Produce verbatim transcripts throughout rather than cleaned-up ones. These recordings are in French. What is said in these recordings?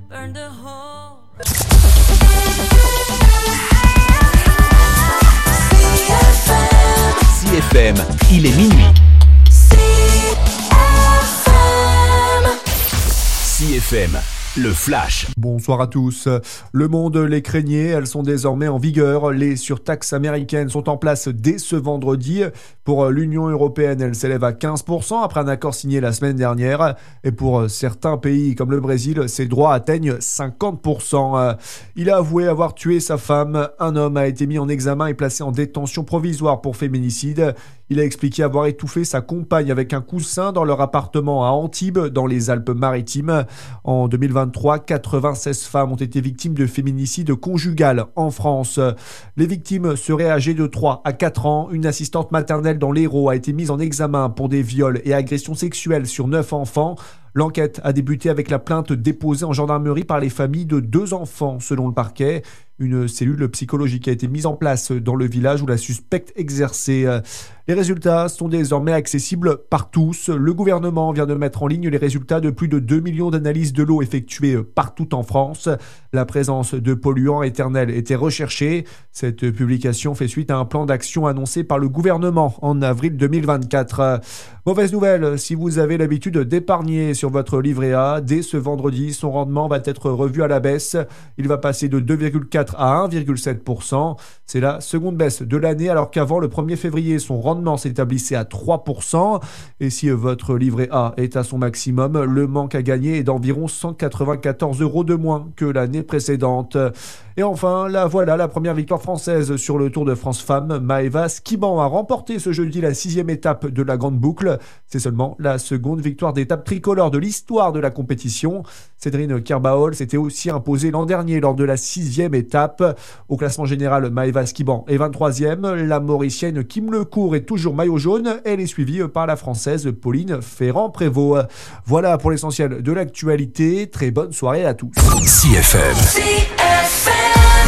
burn the whole. C F M, il est minuit. C F M. C F M, le flash. Bonsoir à tous. Le monde les craignait, elles sont désormais en vigueur. Les surtaxes américaines sont en place dès ce vendredi. Pour l'Union européenne, elles s'élèvent à quinze pour cent après un accord signé la semaine dernière. Et pour certains pays comme le Brésil, ces droits atteignent cinquante pour cent. Il a avoué avoir tué sa femme. Un homme a été mis en examen et placé en détention provisoire pour féminicide. Il a expliqué avoir étouffé sa compagne avec un coussin dans leur appartement à Antibes, dans les Alpes-Maritimes. En deux mille vingt-trois, quatre-vingt-seize femmes ont été victimes de féminicide conjugal en France. Les victimes seraient âgées de trois à quatre ans. Une assistante maternelle dans l'Hérault a été mise en examen pour des viols et agressions sexuelles sur neuf enfants. L'enquête a débuté avec la plainte déposée en gendarmerie par les familles de deux enfants, selon le parquet. Une cellule psychologique a été mise en place dans le village où la suspecte exerçait. Les résultats sont désormais accessibles par tous. Le gouvernement vient de mettre en ligne les résultats de plus de deux millions d'analyses de l'eau effectuées partout en France. La présence de polluants éternels était recherchée. Cette publication fait suite à un plan d'action annoncé par le gouvernement en avril deux mille vingt-quatre. Mauvaise nouvelle, si vous avez l'habitude d'épargner sur votre livret A, dès ce vendredi, son rendement va être revu à la baisse. Il va passer de deux virgule quatre à un virgule sept pour cent. C'est la seconde baisse de l'année, alors qu'avant le premier février, son rendement s'établissait à trois pour cent. Et si votre livret A est à son maximum, le manque à gagner est d'environ cent quatre-vingt-quatorze euros de moins que l'année précédente. Et enfin, la voilà, la première victoire française sur le Tour de France Femmes. Maëva Skiban a remporté ce jeudi la sixième étape de la Grande Boucle. C'est seulement la seconde victoire d'étape tricolore de l'histoire de la compétition. Cédrine Kerbaol s'était aussi imposée l'an dernier lors de la sixième étape. Au classement général, Maëva Skiban est vingt-troisième. La Mauricienne Kim Lecourt est toujours maillot jaune. Elle est suivie par la Française Pauline Ferrand-Prévot. Voilà pour l'essentiel de l'actualité. Très bonne soirée à tous. C F M. C F M.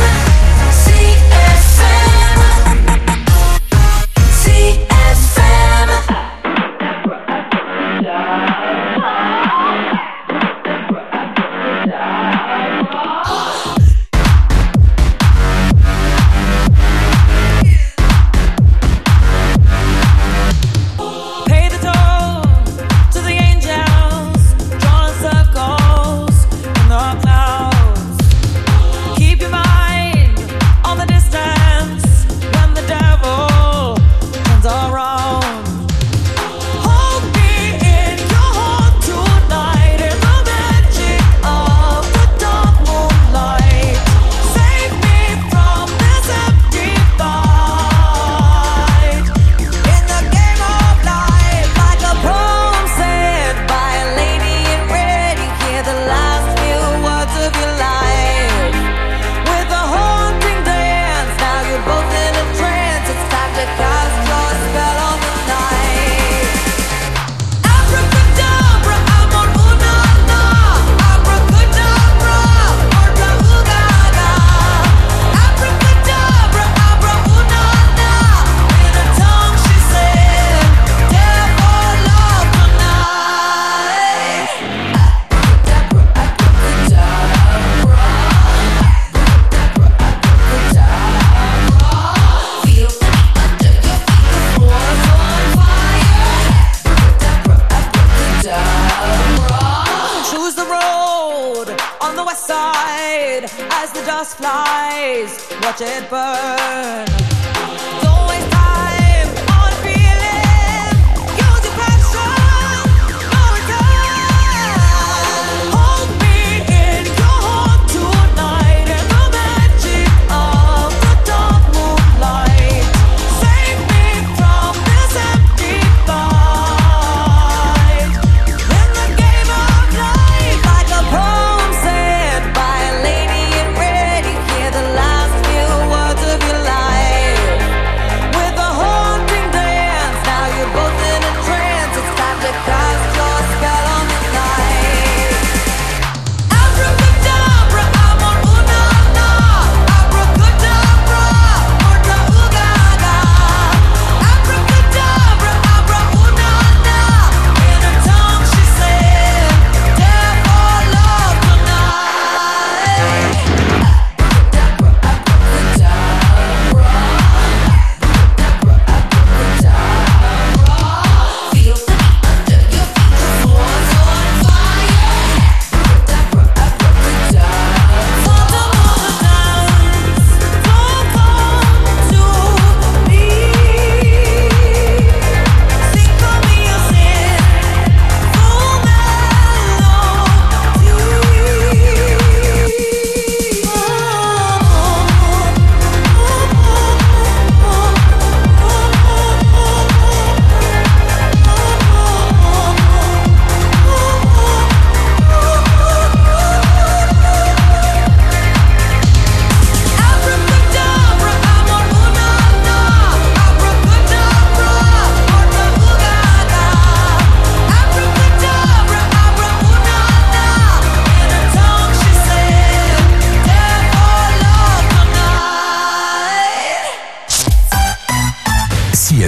Watch it burn. Life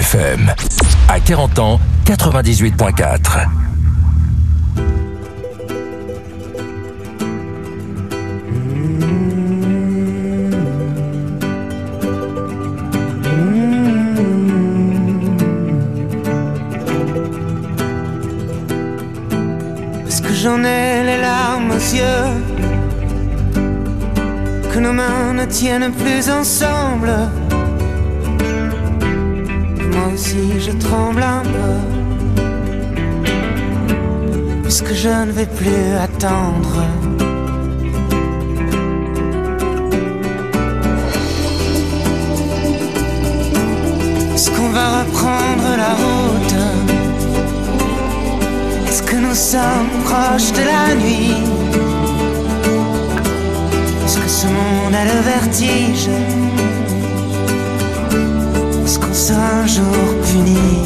F M. À quarante ans, quatre-vingt-dix-huit virgule quatre. Parce que j'en ai les larmes aux yeux, que nos mains ne tiennent plus ensemble. Moi aussi je tremble un peu, puisque je ne vais plus attendre. Est-ce qu'on va reprendre la route? Est-ce que nous sommes proches de la nuit? Est-ce que ce monde a le vertige? Est-ce qu'on sera un jour puni?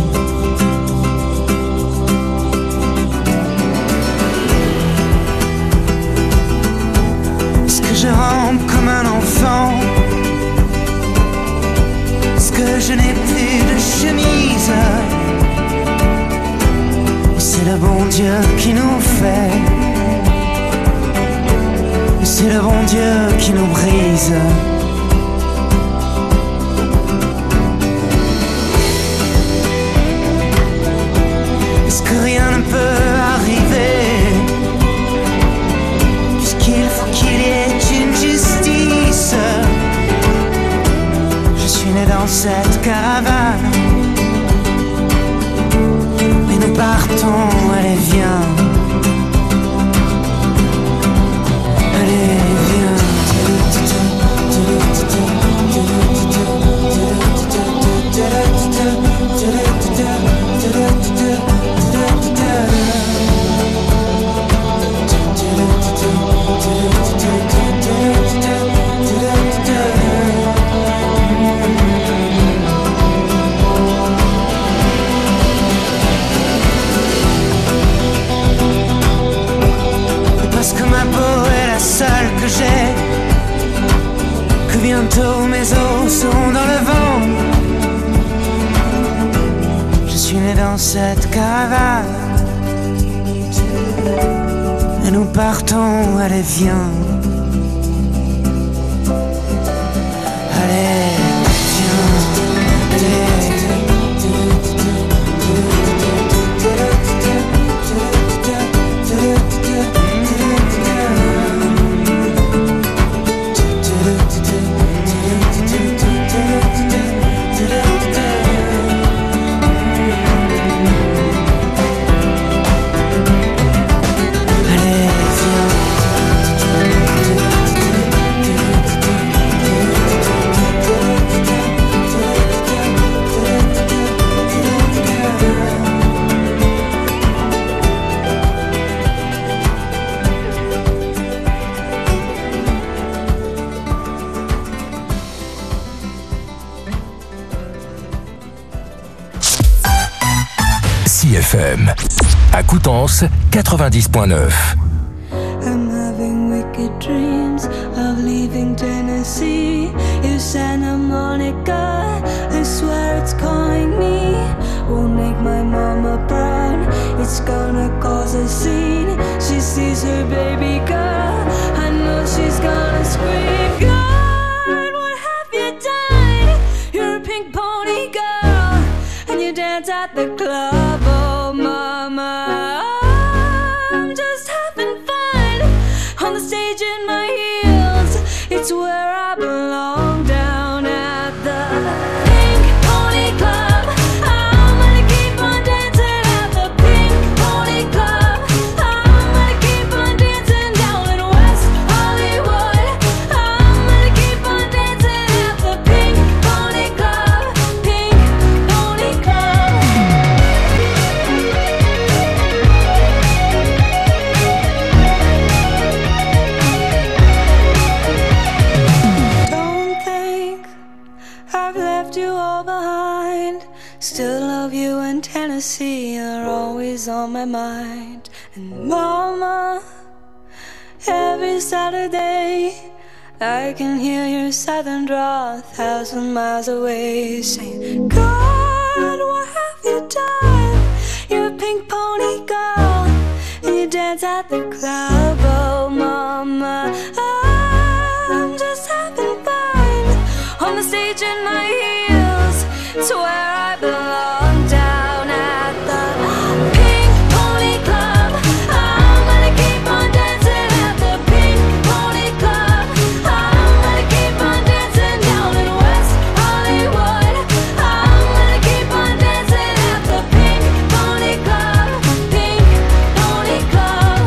Est-ce que je rampe comme un enfant? Est-ce que je n'ai plus de chemise? Ou c'est le bon Dieu qui nous fait? Ou c'est le bon Dieu qui nous brise? Est-ce que rien ne peut arriver? Puisqu'il faut qu'il y ait une justice. Je suis né dans cette caravane, mais nous partons, allez viens. Allez viens. Parce que ma peau est la seule que j'ai, que bientôt mes os seront dans le vent. Je suis né dans cette caravane, et nous partons, allez viens. Allez viens, allez. F M. À Coutances, quatre-vingt-dix virgule neuf. I'm having wicked dreams of leaving Tennessee. If Santa Monica, I swear it's calling me. Won't make my mama proud, it's gonna cause a scene. She sees her baby girl, I know she's gonna scream. God, what have you done? You're a pink pony girl, and you dance at the club. Oh mama, I'm just having fun on the stage in my heels. It's where I belong, down at the Pink Pony Club. I'm gonna keep on dancing at the Pink Pony Club. I'm gonna keep on dancing down in West Hollywood. I'm gonna keep on dancing at the Pink Pony Club. Pink Pony Club. Don't think I've left you all behind. Still love you in Tennessee, you're always on my mind. And mama, every Saturday I can hear your southern drawl a thousand miles away, saying, God, at the club. Oh mama, I'm just having fun on the stage in my heels. It's where I belong, down at the Pink Pony Club. I'm gonna keep on dancing at the Pink Pony Club. I'm gonna keep on dancing down in West Hollywood. I'm gonna keep on dancing at the Pink Pony Club. Pink Pony Club.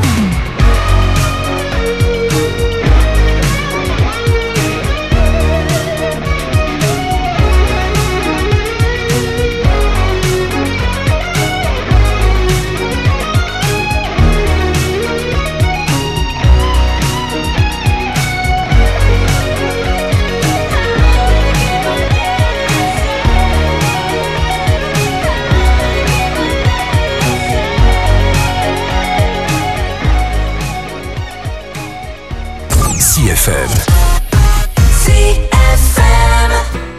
C F M. C F M.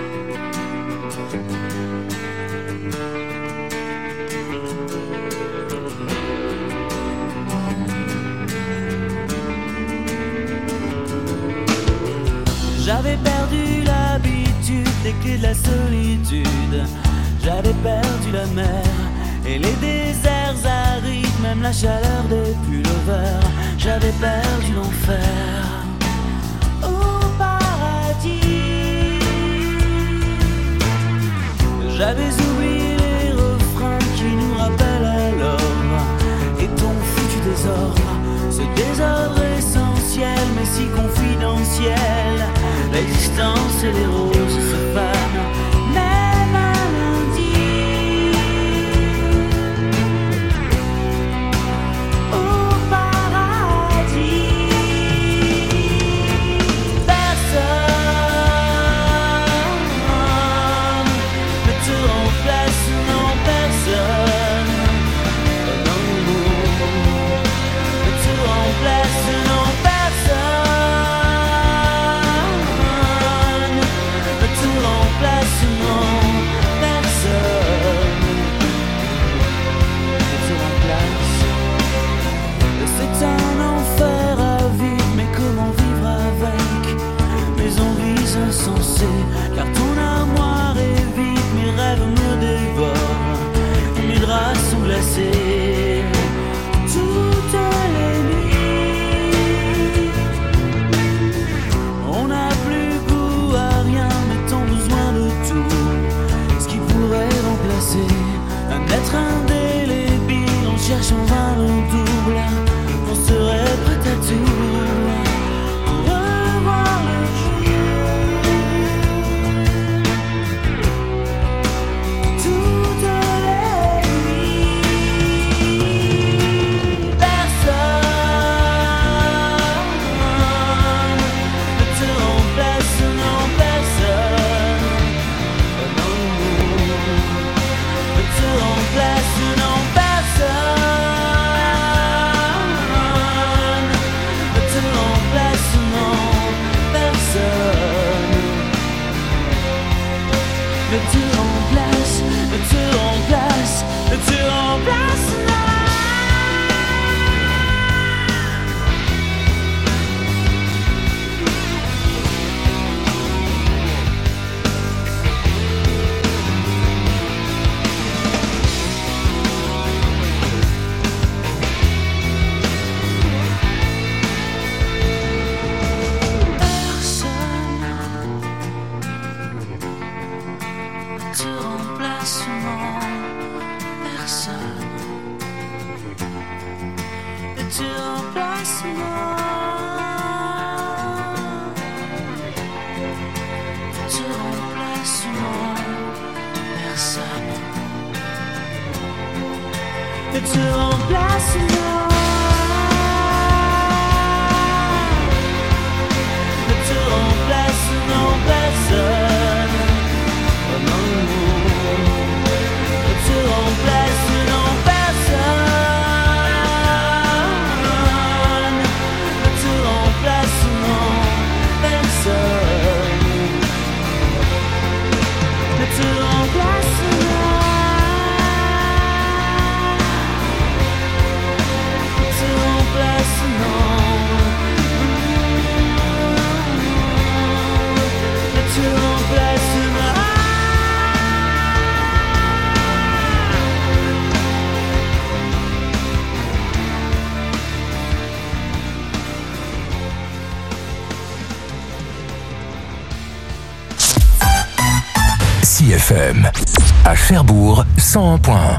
J'avais perdu l'habitude des clés de la solitude. J'avais perdu la mer et les déserts arides, même la chaleur des pullovers. J'avais perdu l'enfer au paradis. J'avais oublié les refrains qui nous rappellent alors et ton foutu désordre, ce désordre essentiel mais si confidentiel. L'existence et les roses se fanent même un lundi. Au paradis, personne ne te remplace, non personne. Oh non, ne te remplace, non personne. Ne te remplace, non personne. Ne te remplace. C'est un enfer à vivre, mais comment vivre avec mes envies insensées? Car ton armoire est vide, mes rêves me dévorent, et mes draps sont glacés toutes les nuits. On n'a plus goût à rien, mais tant besoin de tout. Ce qui pourrait remplacer un être indélébile, on cherche en vain le double. On serait prêt à tout pour revoir le jour toutes les nuits. Personne ne te remplace, non personne. Oh non, ne te remplace, non personne. Ne te remplace, non personne. Ne te remplace, ne te remplace, ne te remplace, non. Ne te remplace, non. Ne te remplace, non personne. Oh non, ne te remplace, non personne. Ne te remplace, non personne. Ne te remplace, non. C F M. À Cherbourg, cent un point un.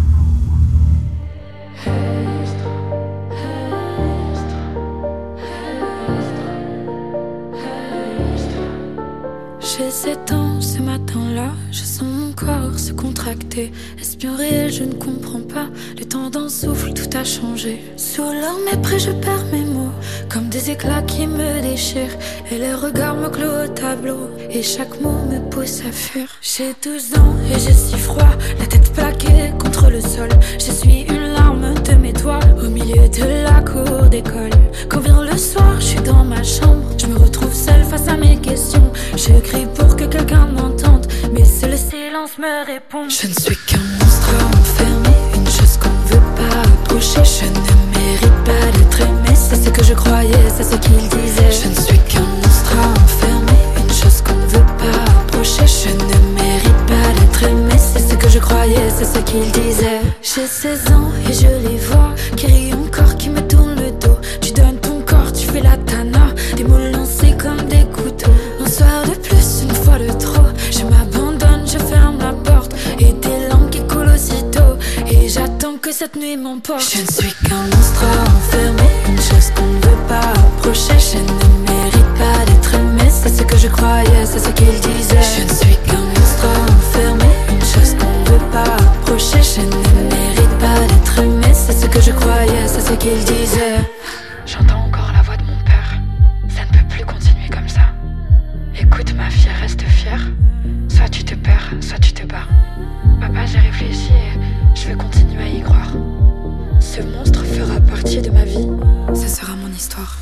J'ai sept ans ce matin-là, je sens mon corps se contracter. Est-ce bien réel, je ne comprends pas. Le temps d'un souffle, tout a changé. Sous leur mépris, je perds mes mots, comme des éclats qui me déchirent. Et les regards me clouent au tableau, et chaque mot me pousse à fuir. J'ai douze ans et j'ai si froid, la tête plaquée contre le sol. Je suis une larme de mes doigts, au milieu de la cour d'école. Quand vient le soir, je suis dans ma chambre, je me retrouve seule face à mes questions. Je crie pour que quelqu'un m'entende, mais seul le silence me répond. Je ne suis qu'un monstre enfermé, une chose qu'on ne veut pas approcher. Je ne mérite pas d'être aimé, c'est ce que je croyais, c'est ce qu'il disait. Je ne suis qu'un monstre enfermé, une chose qu'on ne veut pas approcher. Je ne mérite pas d'être aimé, c'est ce que je croyais, c'est ce qu'il disait. J'ai seize ans et je les vois, qui rient encore, qui me tournent le dos. Tu donnes ton corps, tu fais la tana, des mots lancés comme des couteaux. Un soir de plus, une fois de trop, je m'abandonne, je ferme la porte, et des larmes qui coulent aussitôt, et j'attends que cette nuit m'emporte. Je ne suis qu'un monstre enfermé, une chose qu'on ne veut pas approcher. Je ne mérite pas d'être aimé, c'est ce que je croyais, c'est ce qu'il disait. Je ne suis qu'un monstre enfermé, une chose qu'on ne veut pas approcher. Je ne mérite pas d'être aimé, c'est ce que je croyais, c'est ce qu'il disait. J'entends encore la voix de mon père, ça ne peut plus continuer comme ça. Écoute ma fille, reste fière. Soit tu te perds, soit tu te bats. Papa, j'ai réfléchi et je vais continuer à y croire. Ce monstre fera partie de ma vie, ce sera mon histoire.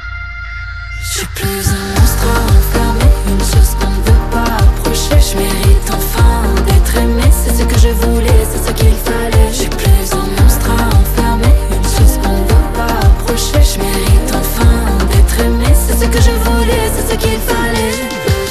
Je suis plus un monstre enfermé, une chose qu'on ne veut pas approcher. Je mérite enfin d'être aimé, c'est ce que je voulais, c'est ce qu'il fallait. Je suis plus un monstre enfermé, une chose qu'on ne veut pas approcher. Je mérite enfin d'être aimé, c'est ce que je voulais, c'est ce qu'il fallait.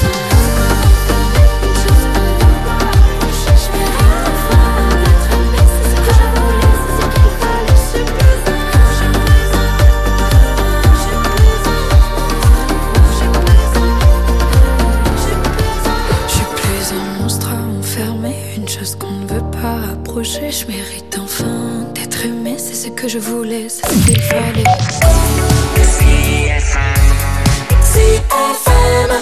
Je mérite enfin d'être aimé, c'est ce que je voulais, c'est ce qu'il fallait. C F M. C F M.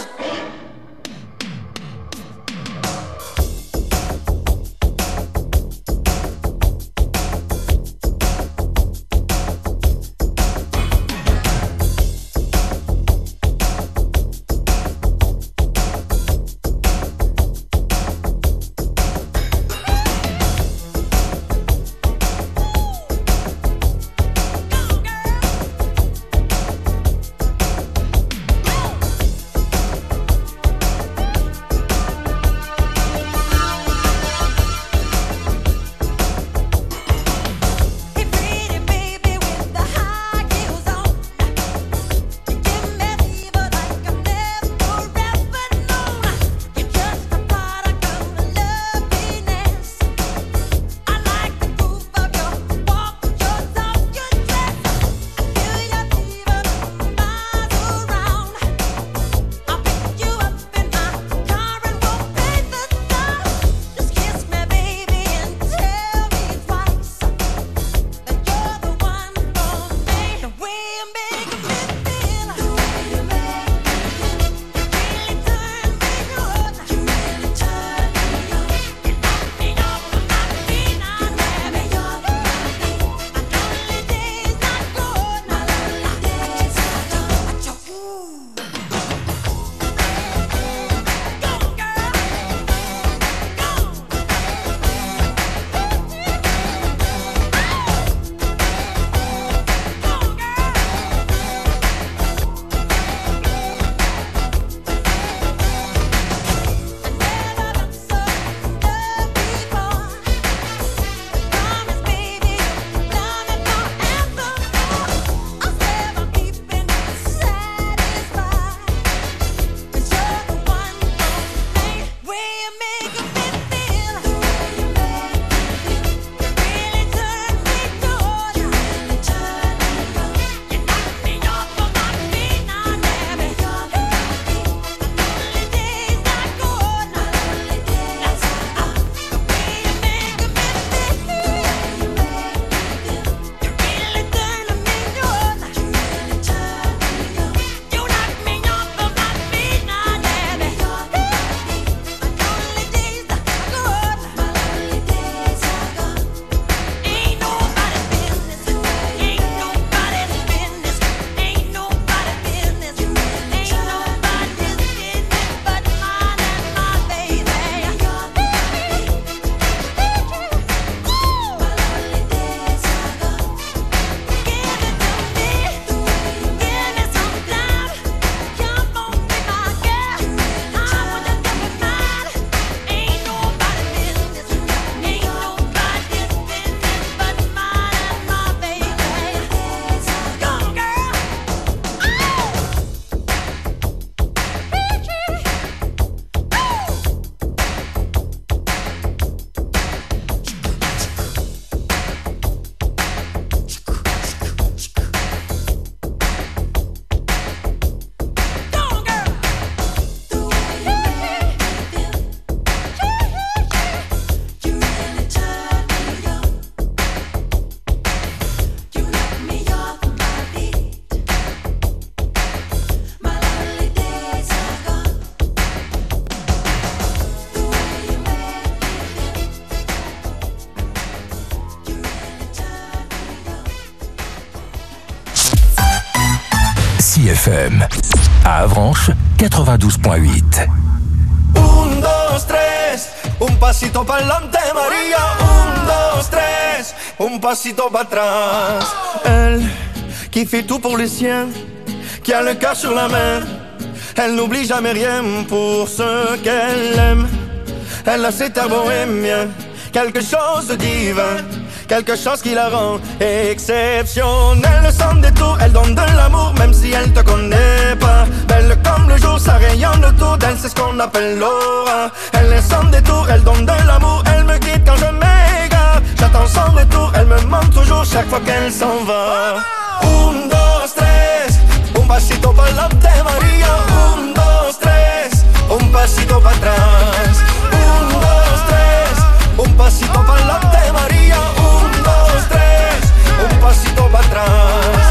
C F M. À Avranches, quatre-vingt-douze point huit. Un, dos, tres, un pasito pa'lante, María. Un, dos, tres, un pasito para atrás. Elle qui fait tout pour les siens, qui a le cœur sur la main. Elle n'oublie jamais rien pour ce qu'elle aime. Elle a cet air bohémien, quelque chose de divin, quelque chose qui la rend exceptionnelle. Sans détour, elle donne de l'amour même si elle te connaît pas. Belle comme le jour, ça rayonne autour d'elle, c'est ce qu'on appelle l'aura. Elle est sans détour, elle donne de l'amour, elle me guide quand je m'égare. J'attends son retour, elle me manque toujours chaque fois qu'elle s'en va. Un, dos, tres, un pasito pa'lante, María. Un, dos, tres, un pasito para atrás. Un, dos, tres, un pasito pa'lante, María. Un, dos, tres, un pasito para atrás.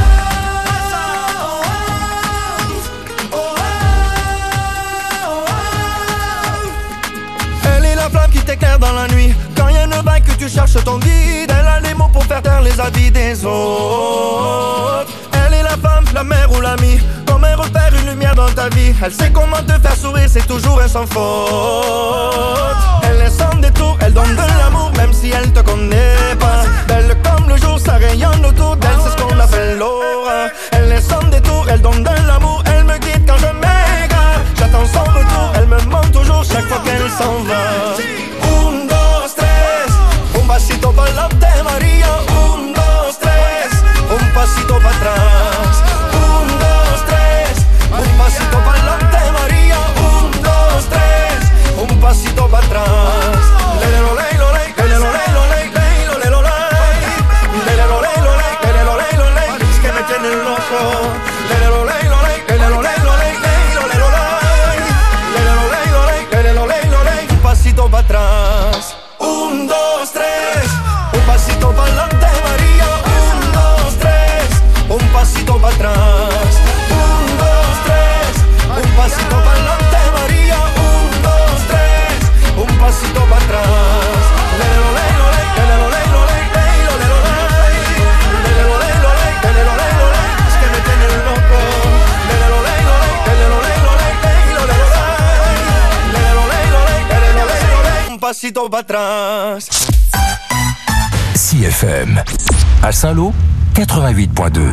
Elle est la flamme qui t'éclaire dans la nuit. Quand y a une vague que tu cherches ton guide, elle a les mots pour faire taire les avis des autres. Elle est la femme, la mère ou l'amie, comme un repère, une lumière dans ta vie. Elle sait comment te faire sourire, c'est toujours un sans faute. Elle est sans détour, elle donne de l'amour même si elle te connaît pas. Belle comme le jour, ça rayonne autour d'elle, c'est ce qu'on appelle l'aura. Elle est sans détour, elle donne de l'amour, elle me guide quand je m'égare. J'attends son retour, elle me manque toujours chaque fois qu'elle s'en va. Un, dos, tres, un pasito pa'lante, María. Un, dos, tres, un pasito para atrás. Un, dos, tres, un pasito pa'lante, María. Un, dos, tres, un pasito para atrás. Lele lo ley lo ley, lele lo ley lo ley, ley lo ley lo ley. Lele lo ley lo ley, lele lo ley lo ley, es que me tiene loco. Lele lo ley lo ley, lele lo ley lo ley, ley lo ley lo ley. Lele lo ley lo ley, lele lo ley lo ley, un pasito para atrás. Un, dos, tres, un pasito pa'lante, María. Un, dos, tres, un pasito para atrás. Un, dos, tres, un pasito pa'lante, María. Un, dos, tres, un pasito para atrás. Lele lo ley lo ley, lele lo ley lo ley, ley lo ley lo ley. Lele lo ley lo ley, lele lo ley lo ley, es que me tiene loco. Lele lo ley lo ley, lele lo ley lo ley, ley lo ley lo ley. Lele lo ley lo ley, lele lo ley lo ley, un pasito para atrás. C F M. À Saint-Lô, quatre-vingt-huit point deux.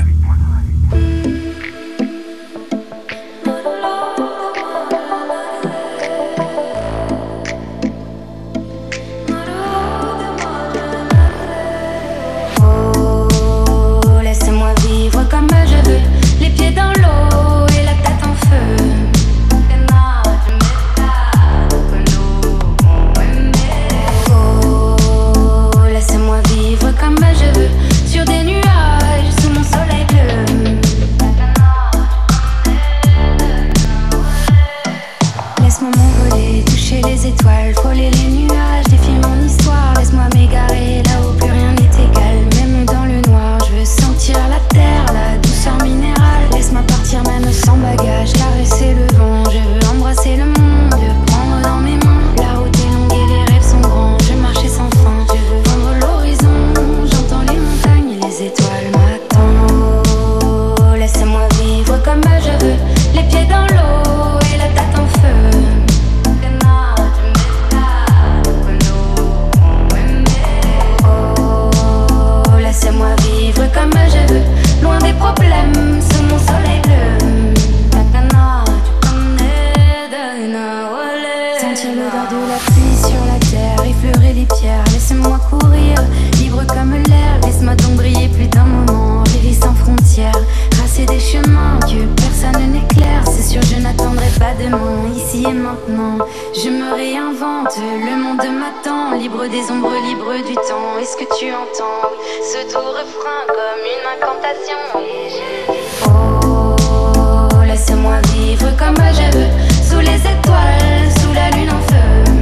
Oh, laissez-moi vivre comme je veux, les pieds dans l'eau et la tête en feu. Oh, laissez-moi vivre comme je veux, sur des nuages, sous mon soleil bleu. Laisse-moi m'envoler, toucher les étoiles, frôler les nuages, défier mon histoire. Laisse-moi m'égarer là où plus rien n'est égal. Même dans le noir, je veux sentir la terre, la douceur minérale. Laisse-moi partir même sans bagage, caresser le vent. Je veux embrasser le monde, le prendre dans mes mains. La route est longue et les rêves sont grands, je marchais sans fin. Je veux vendre l'horizon, j'entends les montagnes et les étoiles m'attendent. Oh, laissez-moi vivre comme je veux, les pieds dans l'eau et la tête en feu. Oh, laissez-moi vivre comme je veux, loin des problèmes, sous mon soleil bleu. Sentir l'odeur de la pluie sur la terre, effleurer les pierres, laissez-moi courir, libre comme l'air. Laisse-moi donc briller plus d'un moment, rêver sans frontières, tracer des chemins que personne n'éclaire. C'est sûr je n'attendrai pas demain, ici et maintenant. Je me réinvente, le monde m'attend, libre des ombres, libre du temps. Est-ce que tu entends ce doux refrain comme une incantation? Oh, laissez-moi vivre comme je veux, sous les étoiles, sous la lune en feu.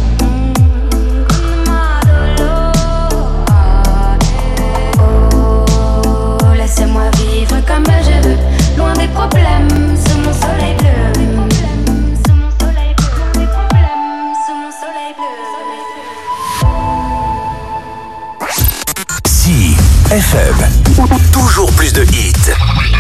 Oh, laissez-moi vivre comme je veux, loin des problèmes, sous mon soleil bleu. Sous mon soleil bleu, loin des problèmes, sous mon soleil bleu. C F M. Toujours plus de hits.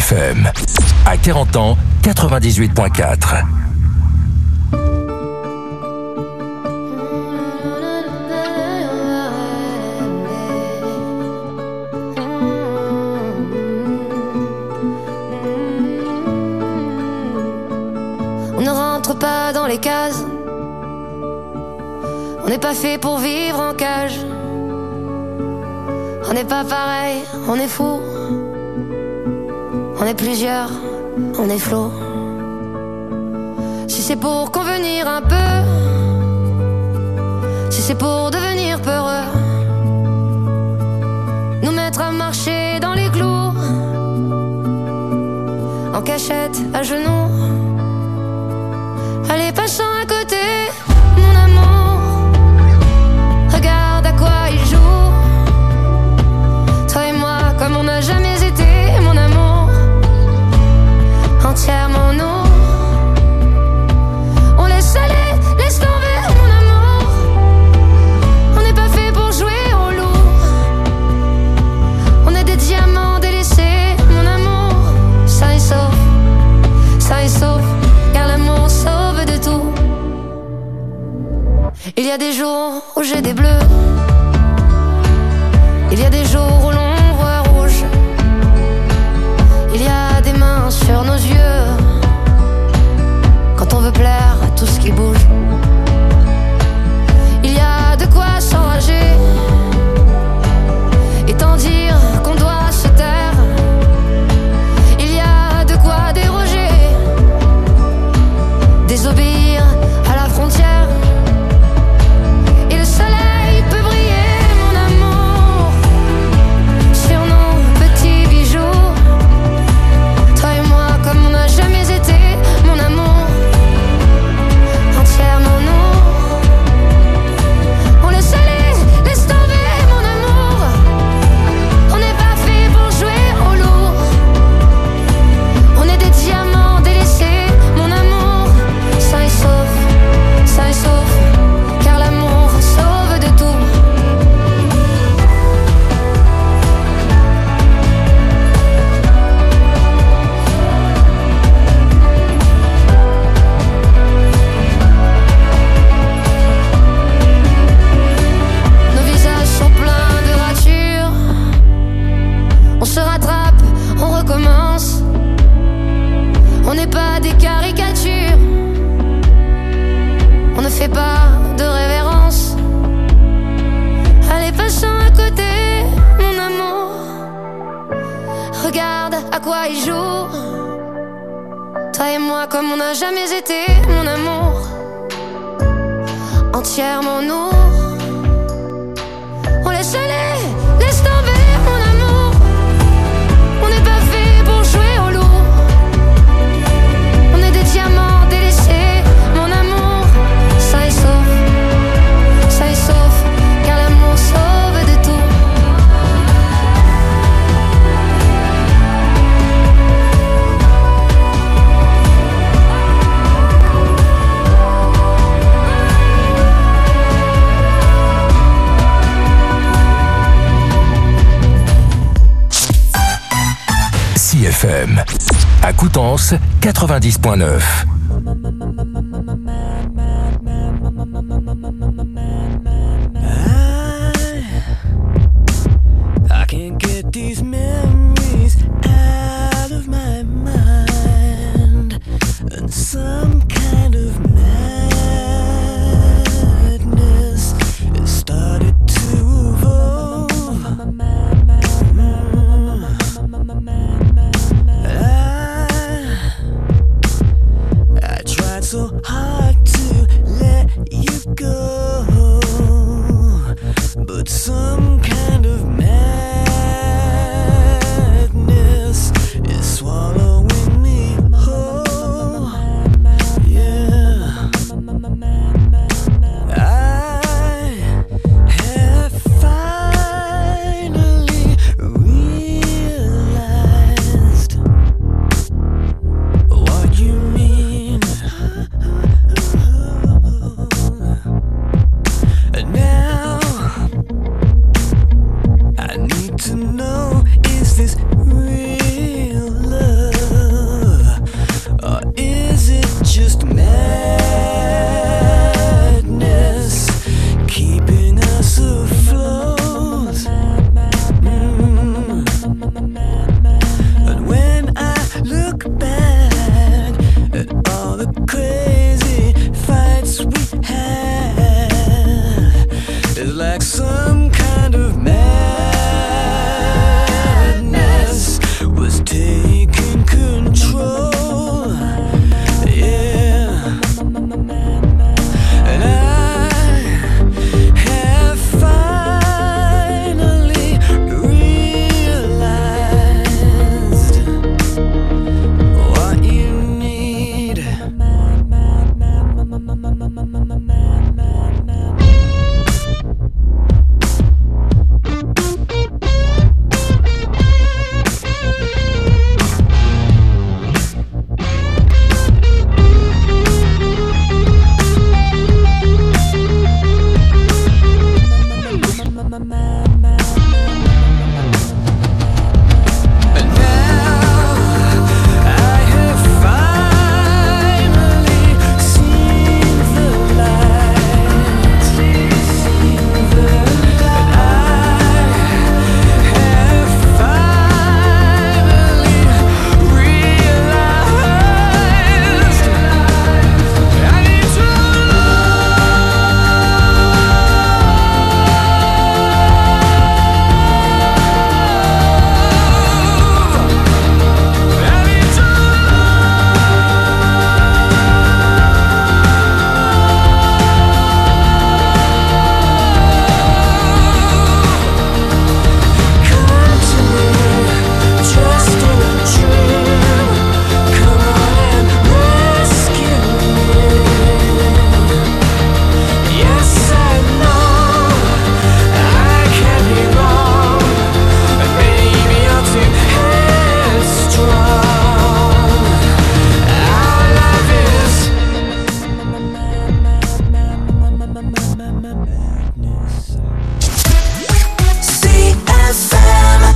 F M. À quarante ans, quatre-vingt-dix-huit virgule quatre. On ne rentre pas dans les cases. On n'est pas fait pour vivre en cage. On n'est pas pareil, on est fou. On est plusieurs, on est flot. Si c'est pour convenir un peu, si c'est pour devenir peureux, nous mettre à marcher dans les clous, en cachette, à genoux. Allez, passons à côté, mon amour. Regarde à quoi il joue. Toi et moi, comme on n'a jamais été, mon amour. Entièrement nous. On laisse aller, laisse tomber, mon amour. On n'est pas fait pour jouer au loup. On est des diamants délaissés, mon amour. Ça est sauf, ça est sauf, car l'amour sauve de tout. Il y a des jours où j'ai des bleus. Il y a des jours où l'on voit rouge. Il y a des mains sur nos yeux quand on veut plaire à tout ce qui bouge. Il y a de quoi s'enrager et tant dire qu'on doit se taire. Il y a de quoi déroger, désobéir à la frontière. Et le soleil peut briller, mon amour, sur nos petits bijoux. Toi et moi comme on n'a jamais été, mon amour. Entièrement nous. On laisse aller, laisse tomber, mon amour. On n'est pas fait pour jouer au loup. On est des diamants délaissés, mon amour. Sain et sauf, sain et sauf, car l'amour sauve de tout. Nos visages sont pleins de ratures. On se rattrape, on recommence. On n'est pas des caricatures. On ne fait pas de révérence. Allez, passons à côté, mon amour. Regarde à quoi il joue. Toi et moi comme on n'a jamais été, mon amour. Entièrement nous. On laisse aller, laisse tomber, mon amour. On n'est pas fait pour jouer au loup. On est des diamants délaissés, mon amour. Sain et sauf, sain et sauf, car l'amour sauve de tout. C F M. À Coutances, quatre-vingt-dix virgule neuf. I can't get these memories out of my mind, and some kind of madness has started to evolve. I, C F M.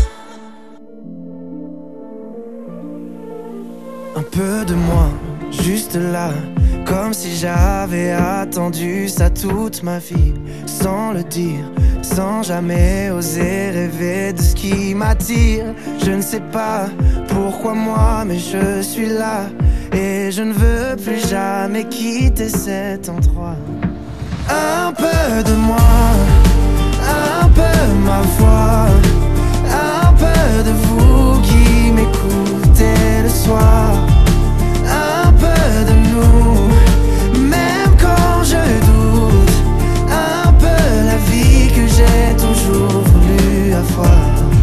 Un peu de moi, juste là, comme si j'avais attendu ça toute ma vie, sans le dire, sans jamais oser rêver de ce qui m'attire. Je ne sais pas pourquoi moi, mais je suis là, et je ne veux plus jamais quitter cet endroit. Un peu de moi, un peu ma voix, un peu de vous qui m'écoutez le soir. Un peu de nous, même quand je doute. Un peu la vie que j'ai toujours voulu avoir.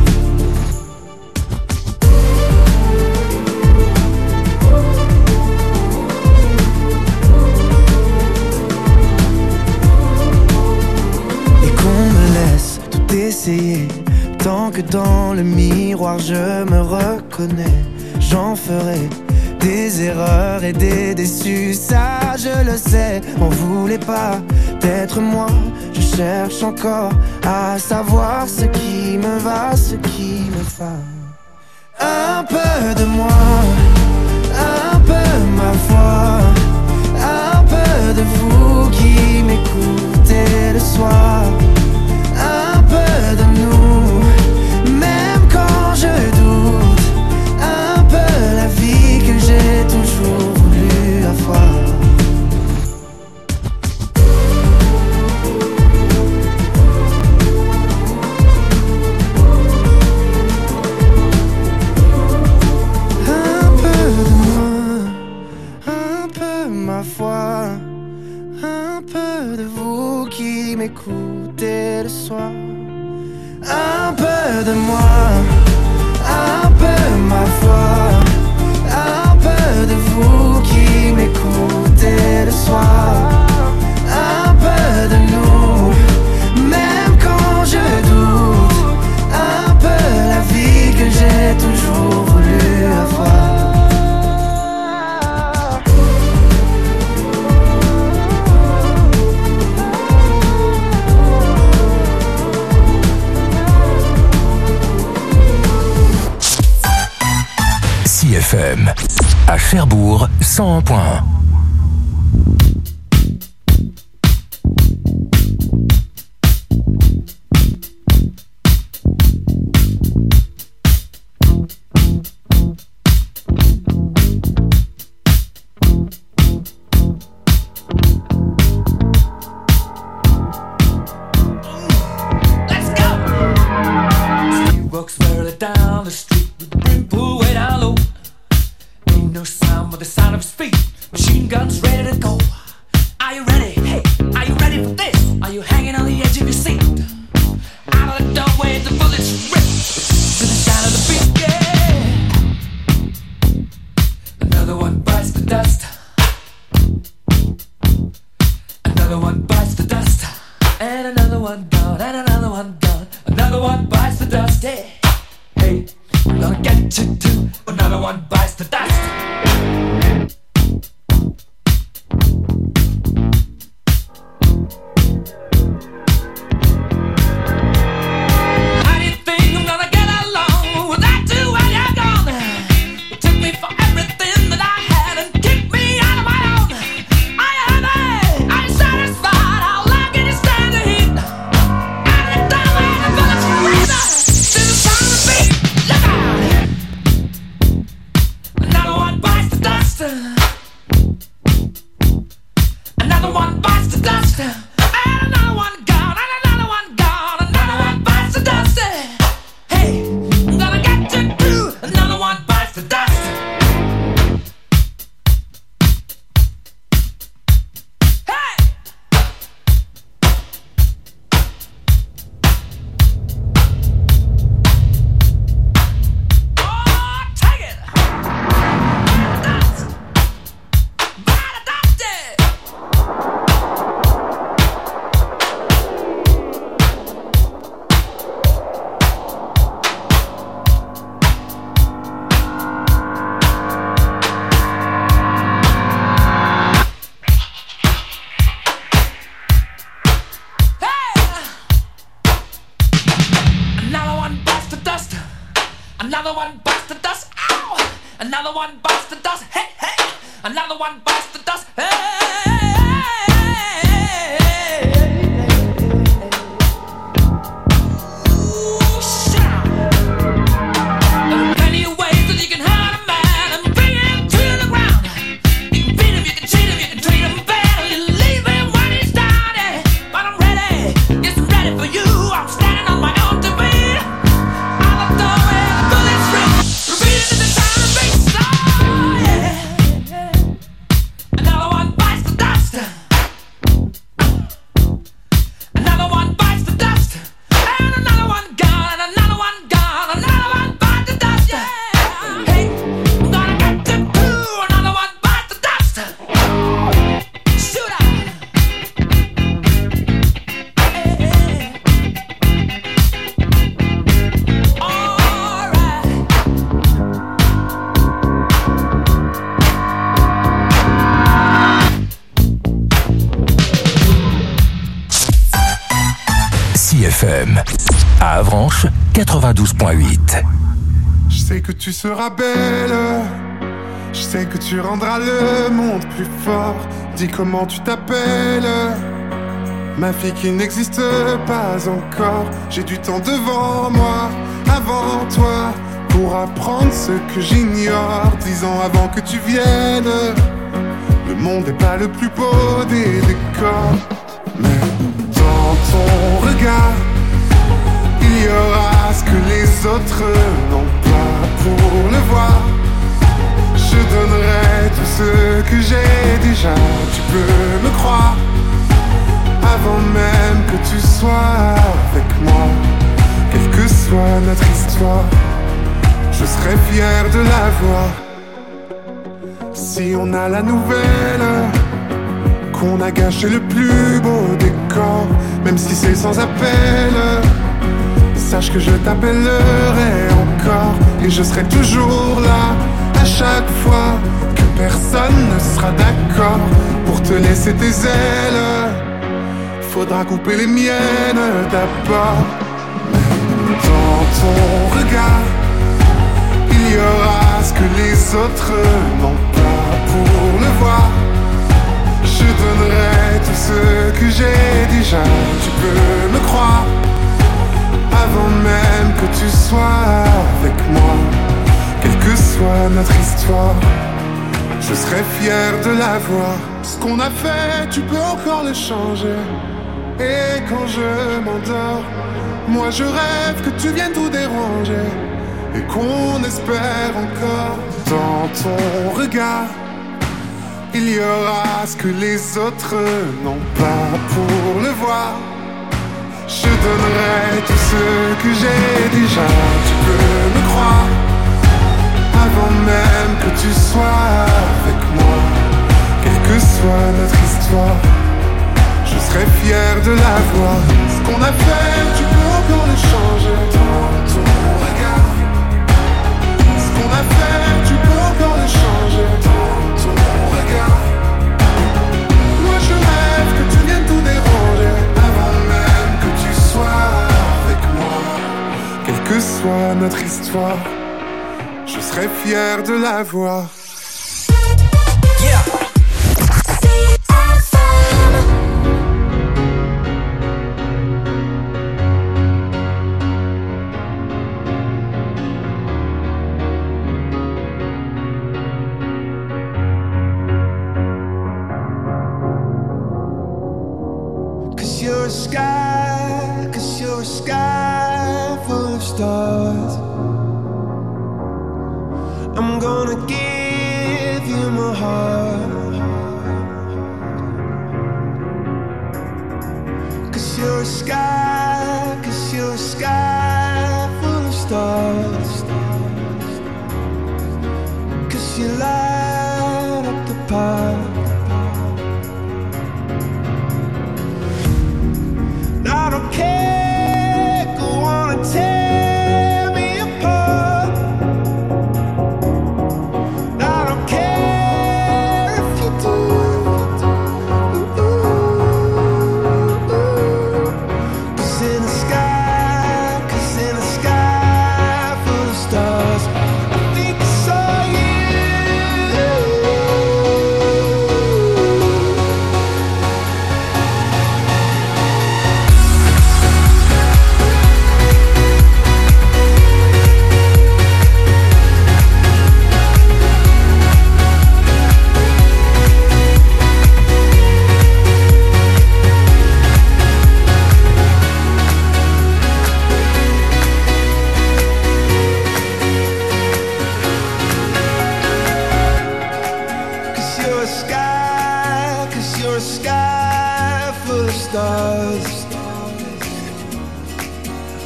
Et qu'on me laisse tout essayer, tant que dans le miroir je me reconnais. J'en ferai des erreurs et des déçus, ça je le sais. On voulait pas d'être moi, je cherche encore à savoir ce qui me va, ce qui me va. Un peu de moi, un peu ma voix, un peu de vous qui m'écoutez le soir. Un peu de nous, même quand je doute. Un peu la vie que j'ai toujours voulu avoir. Un peu de moi, un peu ma foi, un peu de vous qui m'écoutez le soir. Un peu de moi, un peu ma foi, un peu de vous qui m'écoutez le soir. Un peu de nous, même quand je doute. Un peu la vie que j'ai toujours voulu avoir. C F M, à Cherbourg, cent un point un. Another one bites the dust. Another one bites the dust. Ow! Another one bites the dust. Hey, hey! Another one bites the dust. Hey! À Avranches, quatre-vingt-douze point huit. Je sais que tu seras belle, je sais que tu rendras le monde plus fort. Dis comment tu t'appelles, ma fille qui n'existe pas encore. J'ai du temps devant moi, avant toi, pour apprendre ce que j'ignore. Dix ans avant que tu viennes, le monde n'est pas le plus beau des décors. Mais dans ton regard, il y aura ce que les autres n'ont pas pour le voir. Je donnerai tout ce que j'ai déjà, tu peux me croire. Avant même que tu sois avec moi, quelle que soit notre histoire, je serai fier de la voir. Si on a la nouvelle qu'on a gâché le plus beau décor, même si c'est sans appel, sache que je t'appellerai encore. Et je serai toujours là, à chaque fois que personne ne sera d'accord pour te laisser tes ailes. Faudra couper les miennes d'abord. Dans ton regard, il y aura ce que les autres n'ont pas pour le voir. Je donnerai tout ce que j'ai déjà, tu peux me croire. Avant même que tu sois avec moi, quelle que soit notre histoire, je serai fier de la voir. Ce qu'on a fait, tu peux encore le changer. Et quand je m'endors, moi je rêve que tu viennes tout déranger, et qu'on espère encore. Dans ton regard, il y aura ce que les autres n'ont pas pour le voir. Je donnerai tout ce que j'ai déjà, tu peux me croire. Avant même que tu sois avec moi, quelle que soit notre histoire, je serai fier de la voir. Ce qu'on a fait, tu peux encore le changer. Dans ton regard, ce qu'on a fait, tu peux encore le changer. Dans ton regard, moi je rêve que tu viennes tout déranger. Avant même que tu sois avec moi, quelle que soit notre histoire, je serai fier de la voir. Yeah. Cause you're a sky, cause you're a sky full of stars. I'm gonna give you my heart. Cause you're a sky, cause you're a sky full of stars. Cause you light up the path. I don't care, go on and tear me apart. I don't care if you do. Ooh, ooh, ooh. Cause in the sky, cause in the sky full of stars.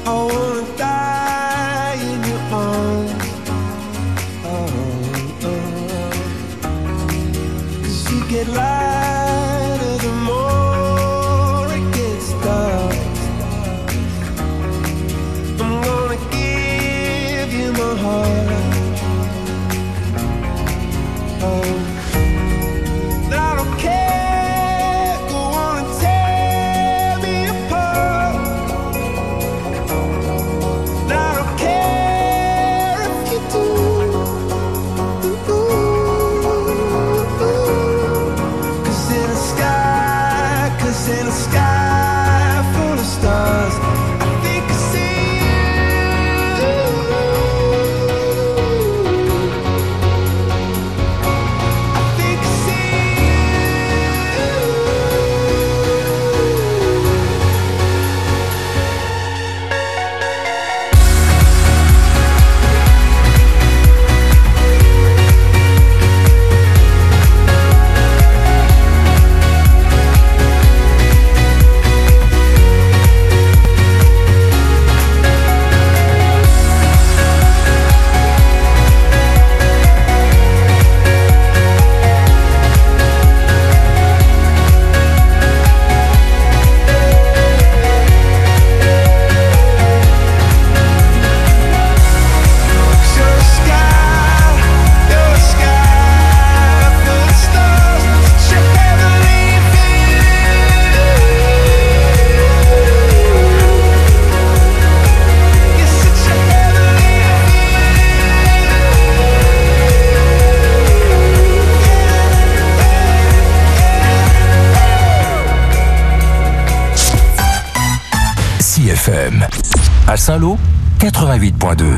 I wanna die in your arms. Oh, oh. 'Cause you get lighter the more it gets dark. I'm gonna give you my heart. Oh, I don't care, go on and tear me apart. I don't care if you do. Cause in the sky, cause in the sky full of stars, I think I see you. I think I see C F M. À Saint-Lô, quatre-vingt-huit point deux.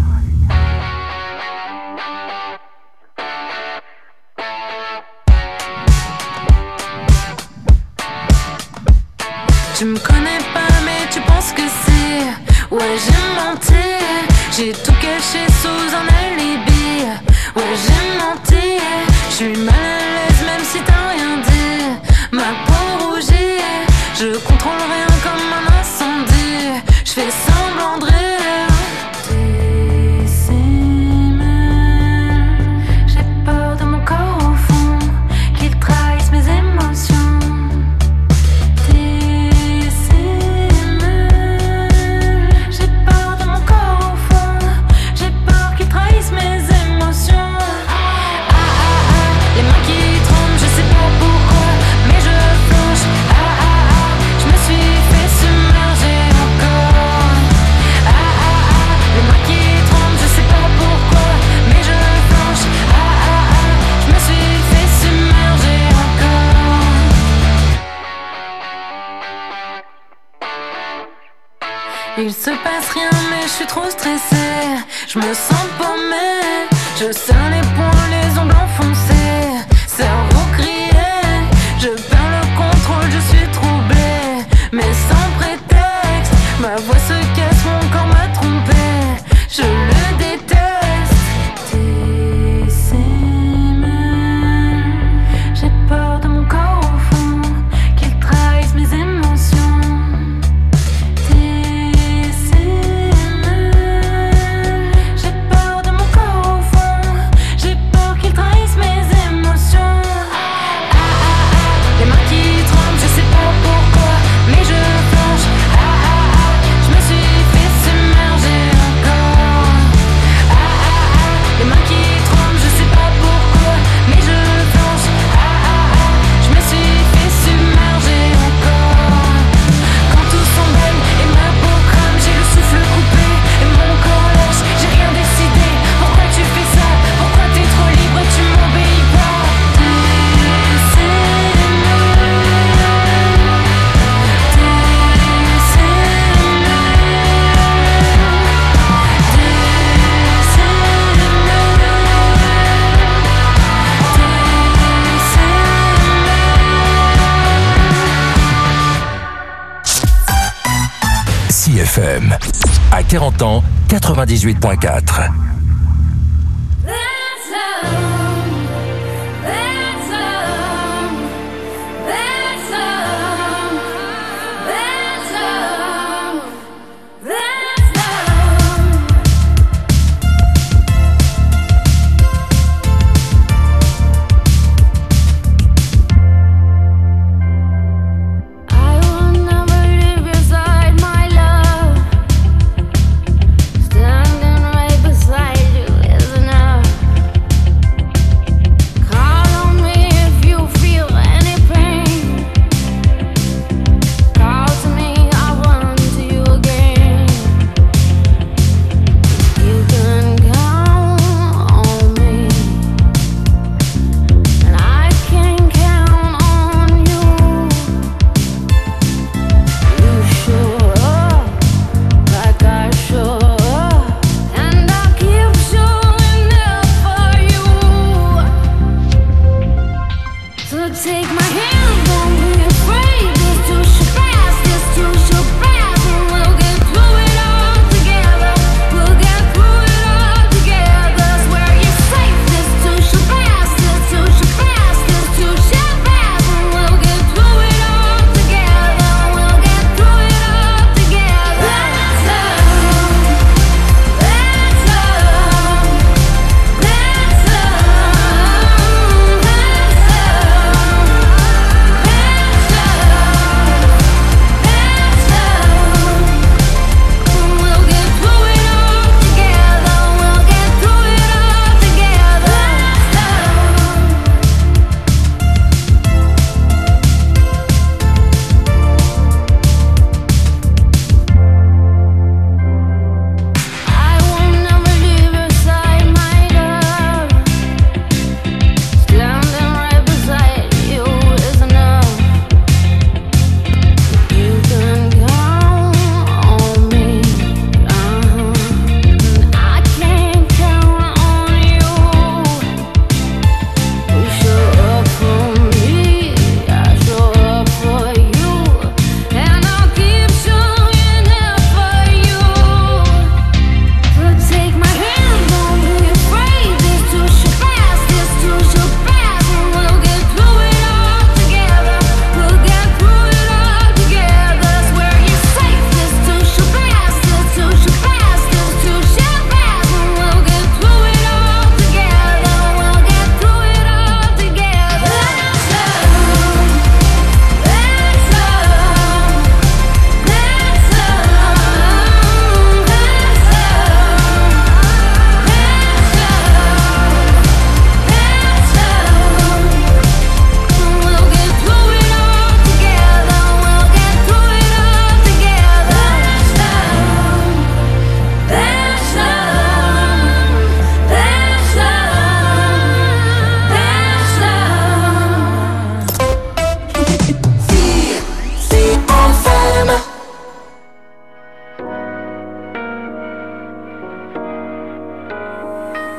Tu me connais pas mais tu penses que c'est. Ouais j'ai menti. J'ai tout caché sous un alibi. Ouais j'ai menti. J'suis mal à l'aise même si t'as rien dit. Ma peau rougit. Je contrôle rien comme un incendie. J'fais semblant de rire. J'ai peur de mon corps au fond, qu'il trahisse mes émotions. J'ai peur de mon corps au fond, j'ai peur qu'il trahisse mes émotions. Ah ah ah, les mains qui tremblent, je sais pas pourquoi, mais je flanche. Ah ah ah, je me suis fait submerger encore. Ah ah ah, les mains qui tremblent, je sais pas pourquoi, mais je flanche. Ah ah ah, je me suis fait submerger encore. Il se passe rien mais je suis trop stressée. Je me sens paumée. Je serre les poings, les ongles enfoncés. Cerveau crié. Je perds le contrôle, je suis troublée. Mais sans prétexte. Ma voix se casse, mon corps m'a trompé. Je le déteste. J'ai peur de mon corps au fond, qu'il trahisse mes émotions. J'ai peur de mon corps au fond, j'ai peur qu'il trahisse mes émotions. Ah ah ah, les mains qui tremblent, je sais pas pourquoi, mais je flanche. Ah ah ah, je me suis fait submerger encore. Ah ah ah, les mains qui tremblent, je sais pas pourquoi, mais je flanche. Ah ah ah, je me suis fait submerger encore. Quand tout s'embelle et ma peau crame, j'ai le souffle coupé et mon corps lâche, j'ai rien décidé. Pourquoi tu fais ça? Pourquoi t'es trop libre et tu m'obéis pas? C F M. À quarante ans, quatre-vingt-dix-huit point quatre. That's love, that's love, that's love, that's love, that's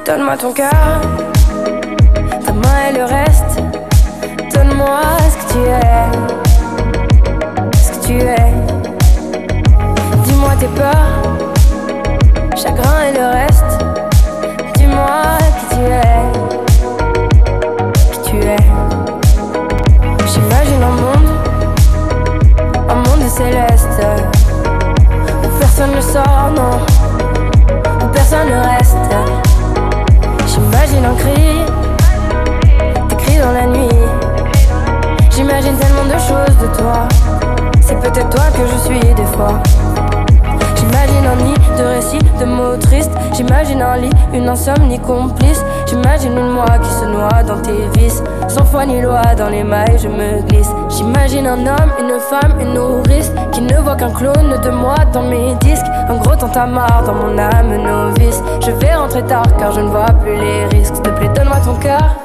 Donne-moi ton cœur, ta main et le reste. Donne-moi ce que tu es, ce que tu es. Dis-moi tes peurs, chagrin et le reste. Dis-moi qui tu es, qui tu es. J'imagine un monde, un monde céleste, où personne ne sort, non, où personne ne reste. J'imagine un cri, des cris dans la nuit. J'imagine tellement de choses de toi. C'est peut-être toi que je suis des fois. J'imagine un nid de récits, de mots tristes. J'imagine un lit, une insomnie complice. J'imagine une moi qui se noie dans tes vices. Sans foi ni loi, dans les mailles je me glisse. J'imagine un homme, une femme, une nourrice qui ne voit qu'un clone de moi dans mes disques. Un gros tintamarre dans mon âme novice. Je vais rentrer tard car je ne vois plus les risques. S'il te plaît, donne-moi ton cœur.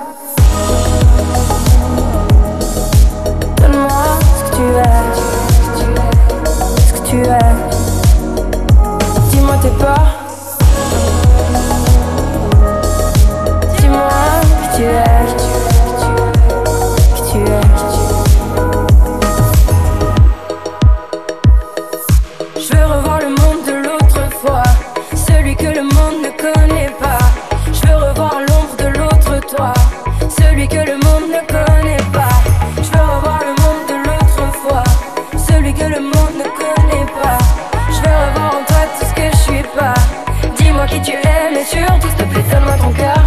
Donne-moi ce que tu es, ce que tu es. Dis-moi tes peurs. Dis-moi qui tu es, qui tu es. Je veux revoir le monde de l'autre fois, celui que le monde ne connaît pas. Je veux revoir l'ombre de l'autre toi, celui que le monde ne connaît pas. Je veux revoir le monde de l'autre fois, celui que le monde ne connaît pas. Je veux revoir en toi tout ce que je suis pas. Dis-moi qui tu es, mais surtout s'il te plaît donne-moi ton cœur.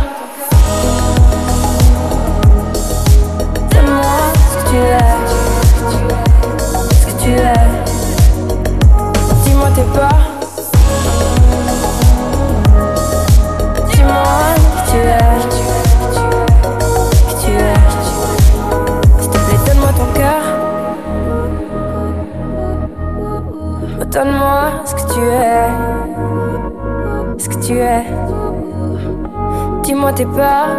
Donne-moi ce que tu es, ce que tu es. Dis-moi tes peurs. Dis-moi qui tu es, qui tu es. S'il te plaît donne-moi ton cœur. Donne-moi ce que tu es, ce que tu es. Dis-moi tes peurs.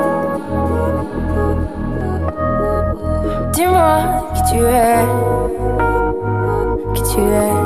Dis-moi qui tu es, qui tu es.